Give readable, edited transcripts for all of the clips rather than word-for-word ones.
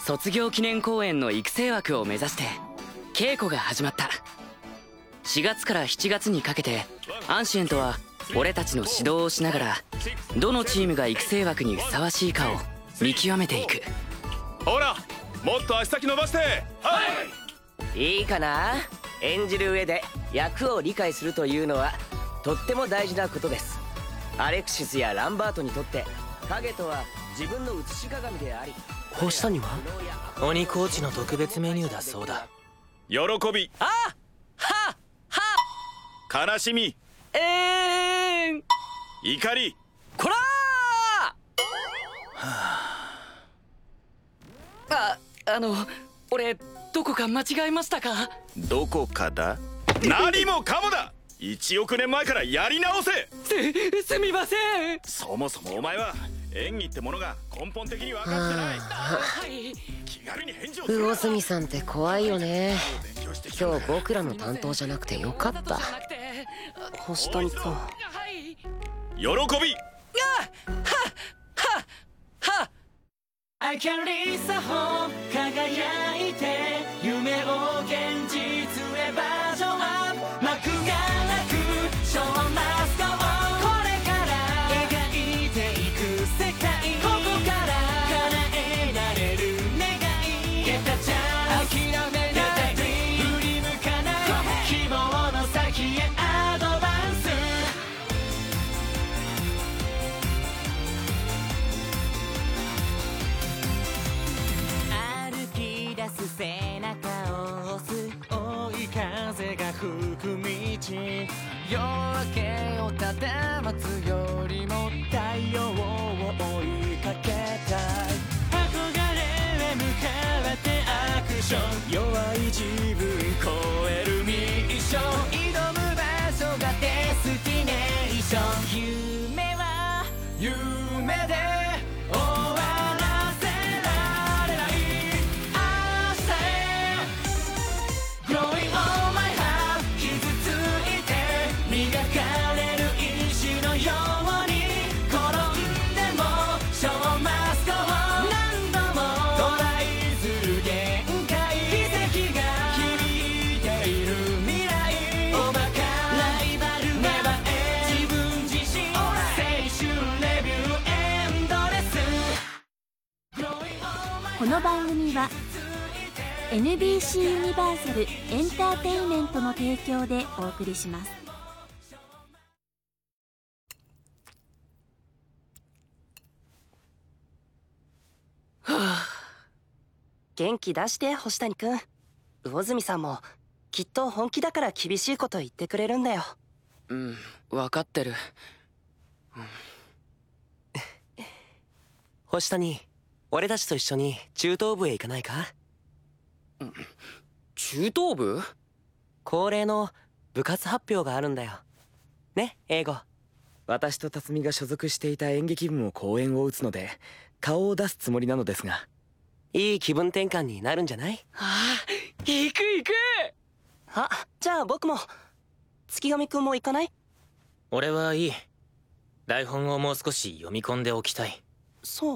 卒業記念公演の育成枠を目指して稽古が始まった。4月から7月にかけてアンシエントは俺たちの指導をしながらどのチームが育成枠にふさわしいかを見極めていく。 ほら、もっと足先伸ばして。はい。 いいかな。演じる上で役を理解するというのはとっても大事なことです。アレクシスやランバートにとって影とは自分の映し鏡であり。 星谷は鬼コーチの特別メニューだそうだ。 喜び、 は悲しみ、怒り、 こらー。俺どこか間違えましたか？ どこかだ。何もかもだ。1億年前からやり直せ。 すみません。 そもそもお前は演技ってものが根本的に分かってない。気軽に返事をするな。 魚住さんって怖いよね。今日僕らの担当じゃなくてよかった。星谷君、 喜び、 I can reach the home 輝いて夢を現実へバージョンアップ。幕がなく Show must go on これから描いていく世界、ここから叶えられる願い。 Get the chance 諦めない振り向かない希望の先へアドバンス。歩き出す背中を押す追い風が吹く道、夜明けをただ待つよりも太陽を追いかけたい。憧れへ向かってアクション、弱い自分超えるミッション、挑む場所がデスティネーション。夢は夢で終わらせられない明日へ Growing all my heart 傷ついて磨かれる石のように転んでも Show must go on 何度もトライする限界、奇跡が響いている未来。おバカライバルネバー自分自身青春レビューエンドレス。 この番組は NBC ユニバーサルエンターテインメントの提供でお送りします。 元気出して星谷君。魚住さんもきっと本気だから厳しいこと言ってくれるんだよ。 分かってる。 星谷、俺たちと一緒に中等部へ行かないか？ 中等部？ 恒例の部活発表があるんだよね、英語。 私と辰巳が所属していた演劇部も公演を打つので顔を出すつもりなのですが。 いい気分転換になるんじゃない？ 行く行く。 じゃあ僕も。月神君も行かない？ 俺はいい。台本をもう少し読み込んでおきたい。 そう。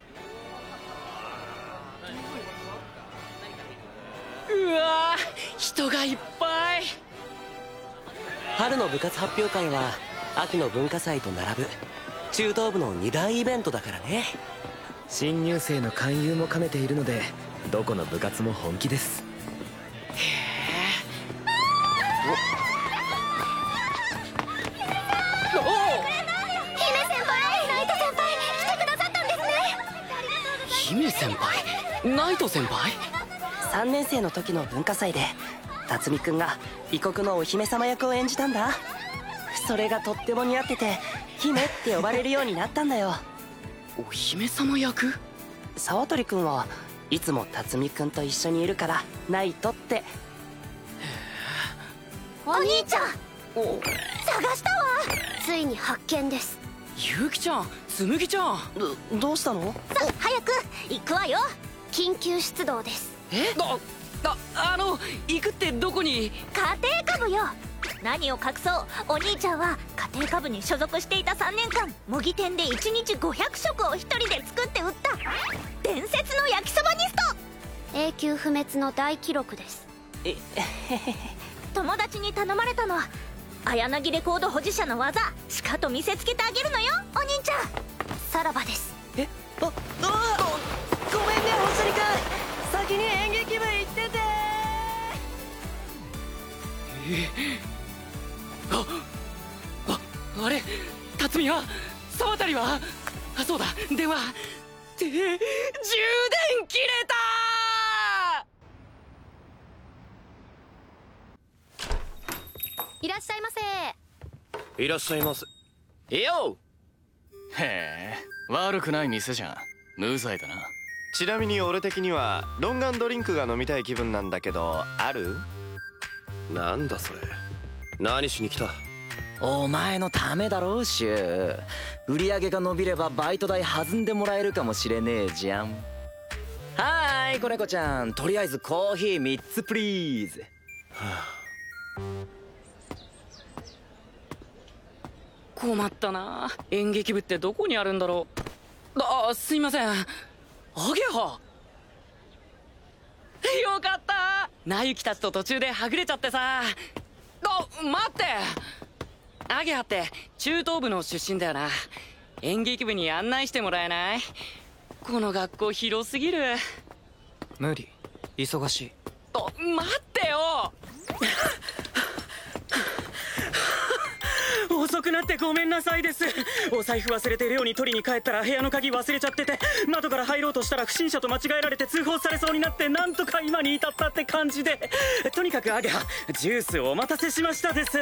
うわー、人がいっぱい。 春の部活発表会は秋の文化祭と並ぶ中等部の2大イベントだからね。 新入生の勧誘も兼ねているのでどこの部活も本気です。 姫先輩、ナイト先輩。 3年生の時の文化祭で辰巳君が異国のお姫様役を演じたんだ。それがとっても似合ってて姫って呼ばれるようになったんだよ。 お姫様役？ 沢鳥君はいつも辰巳君と一緒にいるからナイトって。 お兄ちゃん探したわ。ついに発見です。 ゆうきちゃん、つむぎちゃん、 どうしたの？ さあ早く行くわよ。緊急出動です。 行くってどこに？ 家庭科部よ。何を隠そう、お兄ちゃんは家庭科部に所属していた3年間模擬店で1日500食を1人で作って売った伝説の焼きそばニスト。 永久不滅の大記録です。友達に頼まれたの。綾凪レコード保持者の技しかと見せつけてあげるのよ、お兄ちゃん。さらばです。 ごめんね星谷君、先に演劇部行ってて。 あれ、辰巳は、沢渡は、そうだ、電話充電切れた。 いらっしゃいませ。 いらっしゃいませ。 よへえ、悪くない店じゃん。無罪だな。 ちなみに俺的にはロンガンドリンクが飲みたい気分なんだけど、ある？なんだそれ、何しに来た？ お前のためだろうシュ。売り上げが伸びればバイト代弾んでもらえるかもしれねえじゃん。はーい、子猫ちゃん、とりあえずコーヒー3つプリーズ。 困ったな。演劇部ってどこにあるんだろう。すいません。アゲハ。よかった。ナユキたちと途中ではぐれちゃってさ。待って。アゲハって中東部の出身だよな。演劇部に案内してもらえない？この学校広すぎる。 無理、忙しい。 待ってよ。 遅くなってごめんなさいです。お財布忘れて寮に取りに帰ったら部屋の鍵忘れちゃってて、窓から入ろうとしたら不審者と間違えられて通報されそうになって、なんとか今に至ったって感じで。とにかくアゲハ、ジュースお待たせしましたですって。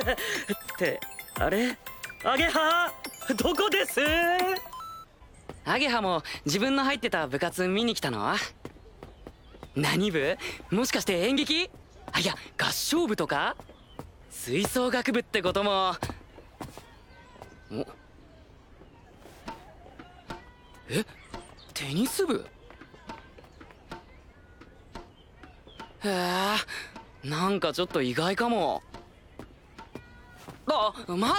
あれ、アゲハどこです？ アゲハも自分の入ってた部活見に来たの？何部？もしかして演劇？いや、合唱部とか？吹奏楽部ってことも。テニス部？へえ、なんかちょっと意外かも。待って。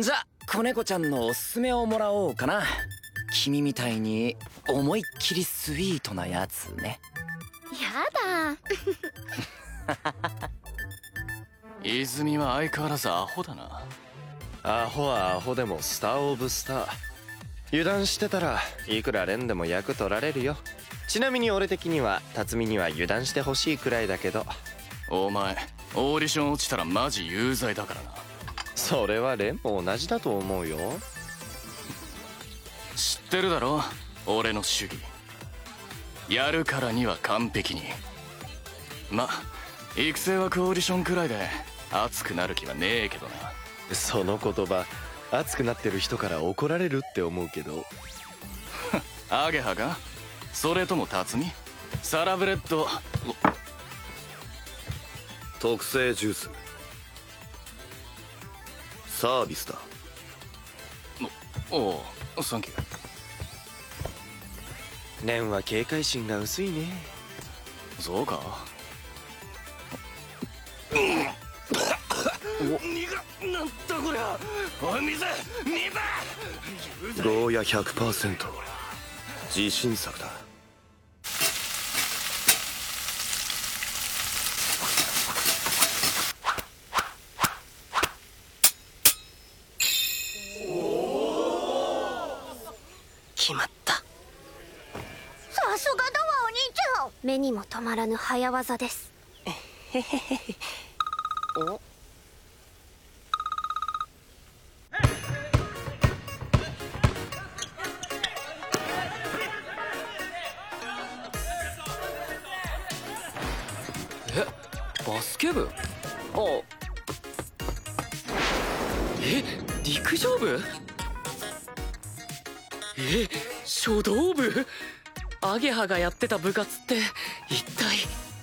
じゃあ子猫ちゃんのおすすめをもらおうかな。君みたいに思いっきりスイートなやつね。 やだ。 泉は相変わらずアホだな。 アホはアホでもスターオブスター。油断してたらいくら連でも役取られるよ。ちなみに俺的には辰巳には油断してほしいくらいだけど。 お前オーディション落ちたらマジ有罪だからな。 それは連も同じだと思うよ。 知ってるだろ、俺の主義。やるからには完璧に。ま、育成枠オーディションくらいで熱くなる気はねえけどな。 その言葉、熱くなってる人から怒られるって思うけど。 アゲハか？それとも辰巳？サラブレッド。 特製ジュースサービスだ。 おう、サンキュー。 蓮は警戒心が薄いね。 そうか。なんだこりゃ。おい水ゴーヤ 100% 自信作だ。 決まった。 さすがだわお兄ちゃん。目にも止まらぬ早技です。 へへへへ。お、 バスケ部？陸上部？書道部？アゲハがやってた部活って一体。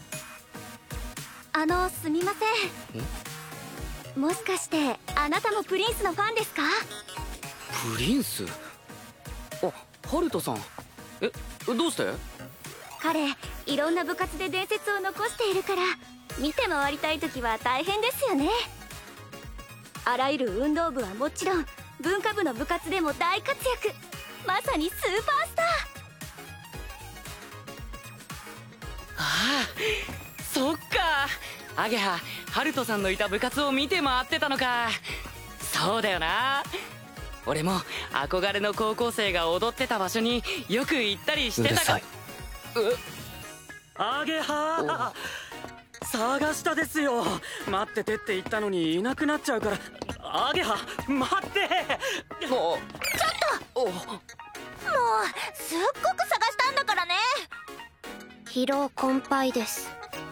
すみません。もしかしてあなたもプリンスのファンですか？ プリンス？ハルトさん。どうして？ 彼いろんな部活で伝説を残しているから、見て回りたい時は大変ですよね。あらゆる運動部はもちろん文化部の部活でも大活躍。まさにスーパースタあ、そっか。アゲハ、ハルトさんのいた部活を見て回ってたのか。そうだよな。俺も憧れの高校生が踊ってた場所によく行ったりしてたから。 アゲハ探したですよ。待っててって言ったのにいなくなっちゃうから。アゲハ待って。 もうちょっと、もうすっごく探したんだからね。疲労困憊です。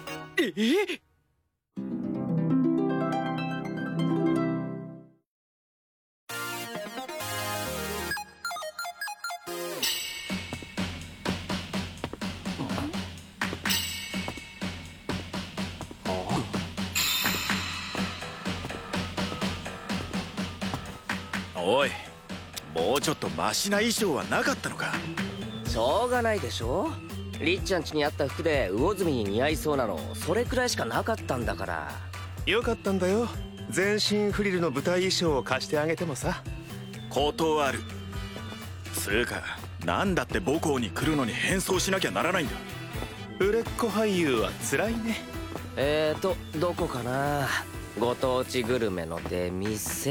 おい、もうちょっとマシな衣装はなかったのか。 しょうがないでしょ。りっちゃん家にあった服で魚住に似合いそうなのそれくらいしかなかったんだから。 よかったんだよ。全身フリルの舞台衣装を貸してあげてもさ。 断る。つうか、なんだって母校に来るのに変装しなきゃならないんだ。 売れっ子俳優は辛いね。 どこかな。ご当地グルメの出店。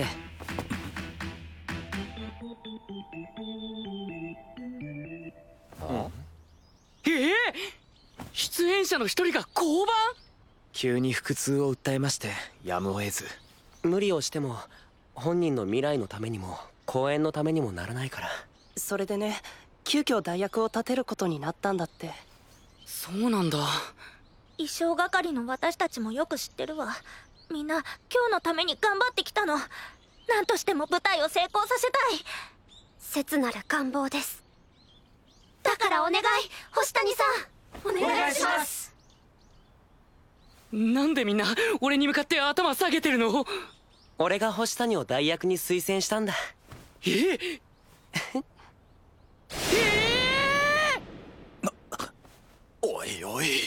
出演者の一人が降板。 急に腹痛を訴えましてやむを得ず。 無理をしても本人の未来のためにも公演のためにもならないから。 それでね、急遽代役を立てることになったんだって。 そうなんだ。 衣装係の私たちもよく知ってるわ。みんな今日のために頑張ってきたの。何としても舞台を成功させたい。切なる願望です。だからお願い、星谷さん、お願いします。 なんでみんな俺に向かって頭下げてるの？ 俺が星谷を代役に推薦したんだ。 おいおい。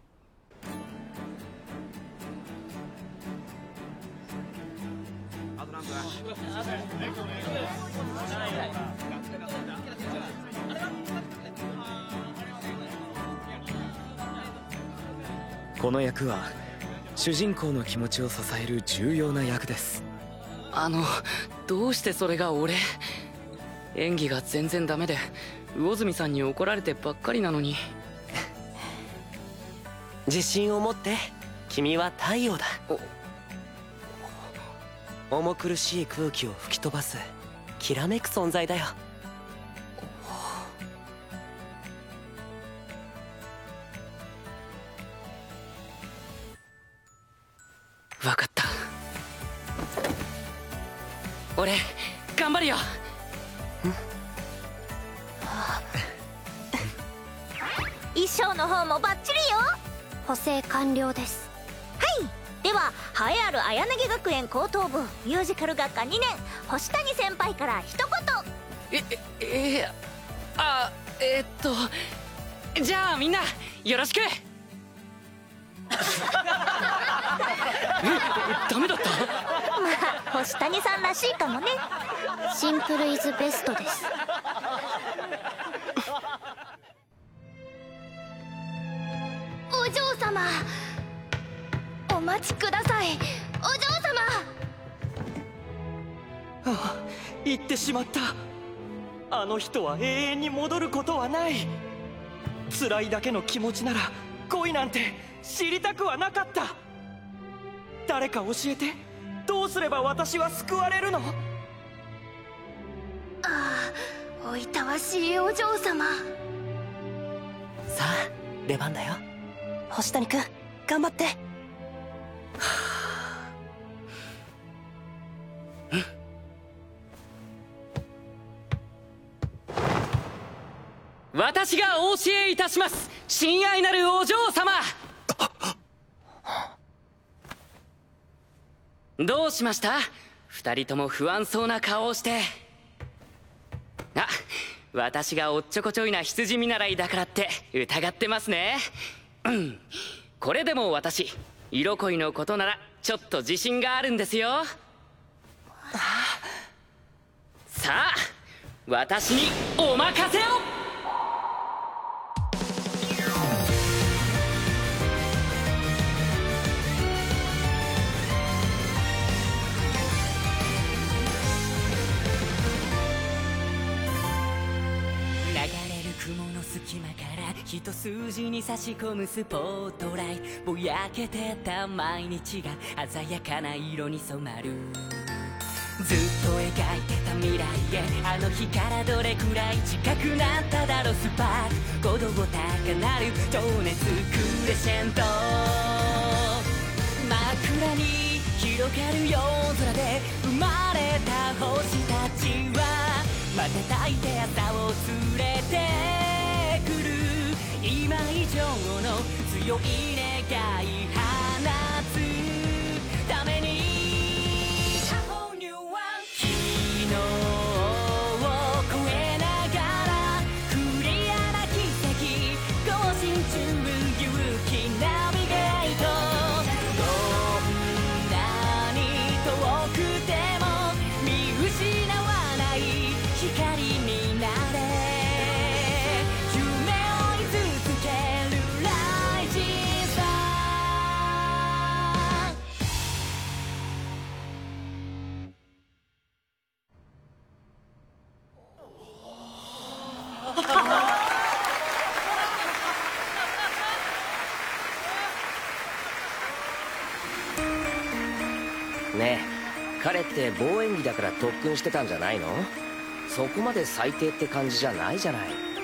この役は主人公の気持ちを支える重要な役です。 どうしてそれが俺？演技が全然ダメで魚住さんに怒られてばっかりなのに。 自信を持って。君は太陽だ。重苦しい空気を吹き飛ばすきらめく存在だよ。 分かった。俺頑張るよ。 衣装の方もバッチリよ。補正完了です。はい、では栄えある綾波学園高等部ミュージカル学科2年星谷先輩から一言。 じゃあみんなよろしく。ダメだった？ まあ星谷さんらしいかもね。シンプルイズベストです。お嬢様、お待ちください。お嬢様。 言ってしまった。あの人は永遠に戻ることはない。辛いだけの気持ちなら恋なんて知りたくはなかった。誰か教えて。どうすれば私は救われるの？ ああ、おいたわしいお嬢様。 さあ出番だよ。星谷君頑張って。 私がお教えいたします、親愛なるお嬢様。どうしました？二人とも不安そうな顔をして。私がおっちょこちょいな羊見習いだからって疑ってますね。これでも私色恋のことならちょっと自信があるんですよ。さあ私にお任せを。 雲の隙間から一筋に差し込むスポットライト、ぼやけてた毎日が鮮やかな色に染まる。ずっと描いてた未来へ、あの日からどれくらい近くなっただろう。スパーク鼓動高鳴る情熱クレッシェンド、真っ暗に広がる夜空で生まれた星たちはまたたいて朝を連れてくる。今以上の強い願い放つために、昨日を超えながらクリアな奇跡更新中、勇気ナビゲート。どんなに遠くても見失わない光になれ、夢追い続けるライジンさ。 ねえ、彼って棒演技だから特訓してたんじゃないの？そこまで最低って感じじゃないじゃない。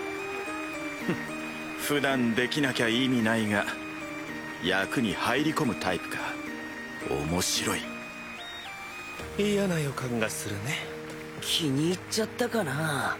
普段できなきゃ意味ないが役に入り込むタイプか。面白い。 嫌な予感がするね。 気に入っちゃったかな。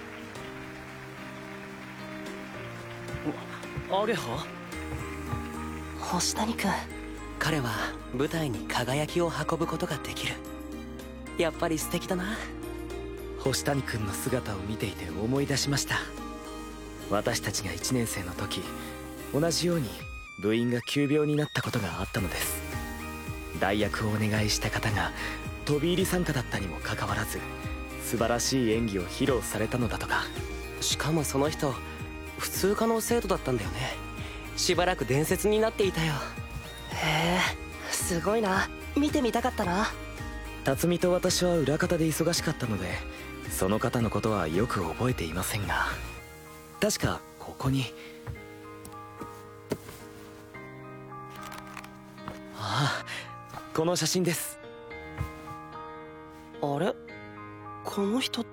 あれは星谷君、 彼は舞台に輝きを運ぶことができる。やっぱり素敵だな。星谷君の姿を見ていて思い出しました。私たちが1年生の時、同じように部員が急病になったことがあったのです。代役をお願いした方が飛び入り参加だったにもかかわらず、素晴らしい演技を披露されたのだとか。 しかもその人普通科の生徒だったんだよね。しばらく伝説になっていたよ。 へえ、すごいな。見てみたかったな。 辰巳と私は裏方で忙しかったので、その方のことはよく覚えていませんが、確かここに。ああ、この写真です。 あれ、この人って。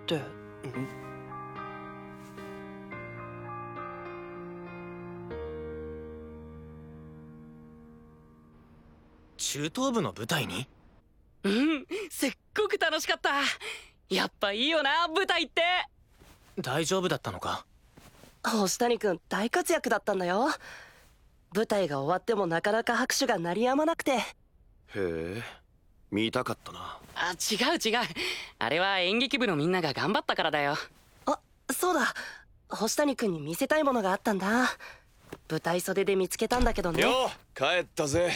中等部の舞台に？ うん、すっごく楽しかった。やっぱいいよな、舞台って。 大丈夫だったのか？ 星谷君大活躍だったんだよ。舞台が終わってもなかなか拍手が鳴りやまなくて。 へえ、見たかったな。 あ、違う。あれは演劇部のみんなが頑張ったからだよ。 あ、そうだ。星谷君に見せたいものがあったんだ。舞台袖で見つけたんだけどね。 よう、帰ったぜ。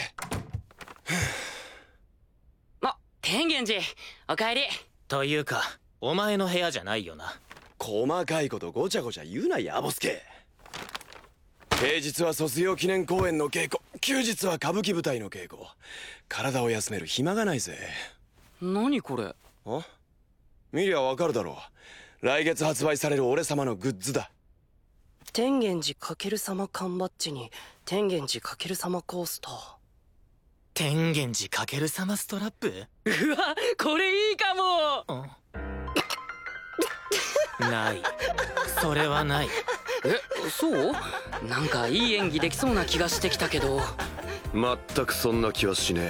あ、天元寺、おかえり。 というか、お前の部屋じゃないよな。 細かいことごちゃごちゃ言うな、ヤボスケ。平日は卒業記念公演の稽古、休日は歌舞伎舞台の稽古。体を休める暇がないぜ。 何これ？ あ？見りゃわかるだろう。来月発売される俺様のグッズだ。 天元寺×様缶バッジに天元寺×様コースター。 天元寺×様ストラップ？ うわ、これいいかも。 ない。それはない。 え、そう？なんかいい演技できそうな気がしてきたけど。 全くそんな気はしね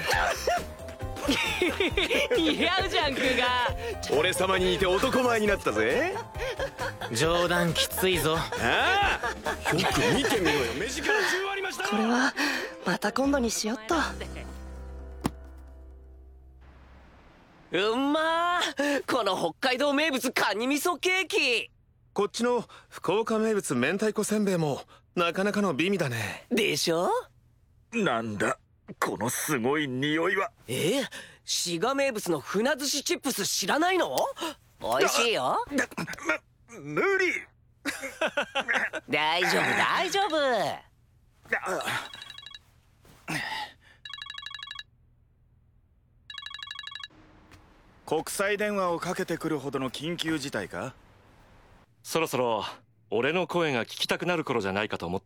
似合うじゃん、クーが。 俺様に似て男前になったぜ。 冗談きついぞ。 ああ、よく見てみろよ。目力10ありました。 これはまた今度にしよっと。 うんまー、この北海道名物カニ味噌ケーキ。 こっちの福岡名物明太子せんべいもなかなかの美味だね。 でしょ？ なんだこのすごい匂いは。 滋賀名物の船寿司チップス知らないの？美味しいよ。 無理。 大丈夫大丈夫。 国際電話をかけてくるほどの緊急事態か？ そろそろ俺の声が聞きたくなる頃じゃないかと思って。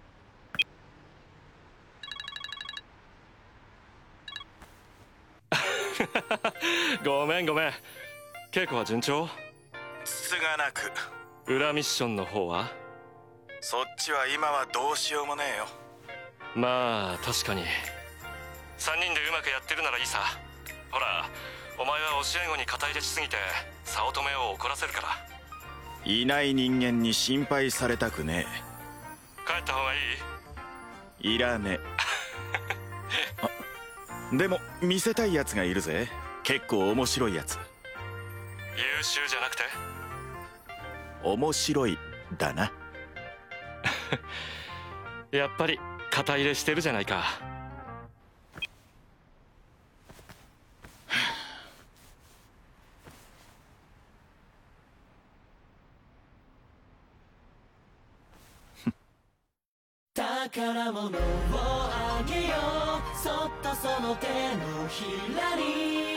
ごめんごめん。稽古は順調？ つつがなく。 裏ミッションの方は？ そっちは今はどうしようもねえよ。 まあ確かに3人でうまくやってるならいいさ。ほらお前は教え子に肩入れしすぎて早乙女を怒らせるから。 いない人間に心配されたくねえ。帰った方がいい？いらねえ。でも見せたいやつがいるぜ。結構面白いやつ。 優秀じゃなくて面白いだな。 やっぱり肩入れしてるじゃないか。 宝物をあげよう、そっとその手のひらに。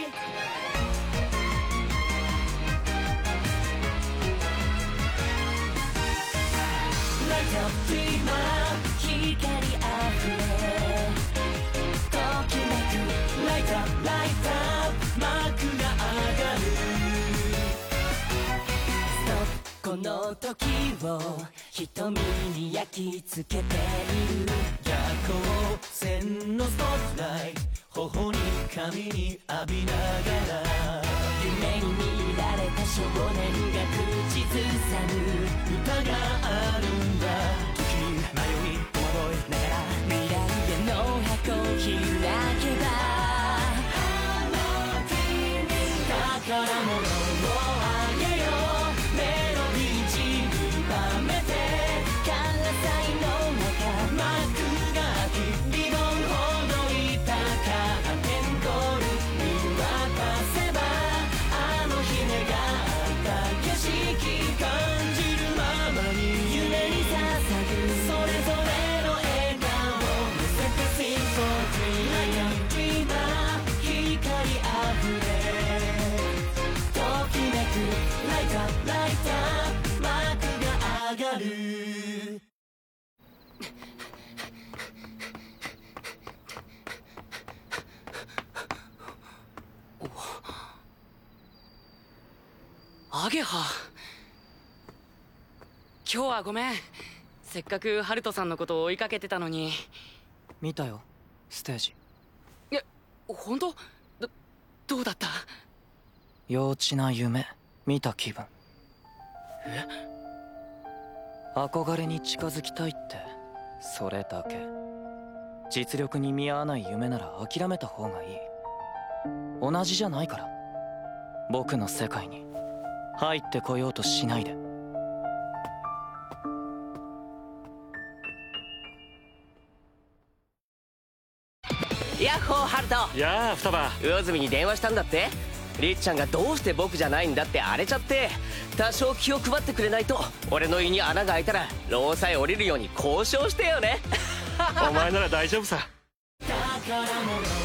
ライトアップ今光あふれときめくライトアップライトアップ幕が上がる。この時を瞳に焼き付けている。夜光線のスポットライト頬に髪に浴びながら、夢に見られた少年が口ずさる歌があるんだ。時に迷い戸惑いながら未来への箱を開けば、あの君宝物をあげよう、メロディー散りばめてカラサイの中幕が開き、リボンほどいたカーテンコール見渡せば、あの日願った景色感じるままに夢に捧ぐそれぞれの笑顔を乗せて Sing for Dream Like a dreamer 光あふれときめくライトアップライトアップ幕が上がる。 アゲハ、今日はごめん。せっかくハルトさんのことを追いかけてたのに。 見たよステージ。 え、本当？どうだった？ 幼稚な夢見た気分。 え？ 憧れに近づきたいってそれだけ。実力に見合わない夢なら諦めた方がいい。同じじゃないから。僕の世界に入ってこようとしないで。 ヤッホーハルト。 やあ双葉。 魚住に電話したんだって。りっちゃんがどうして僕じゃないんだって荒れちゃって、多少気を配ってくれないと俺の胃に穴が開いたら労さえ降りるように交渉してよね。 お前なら大丈夫さ。 宝物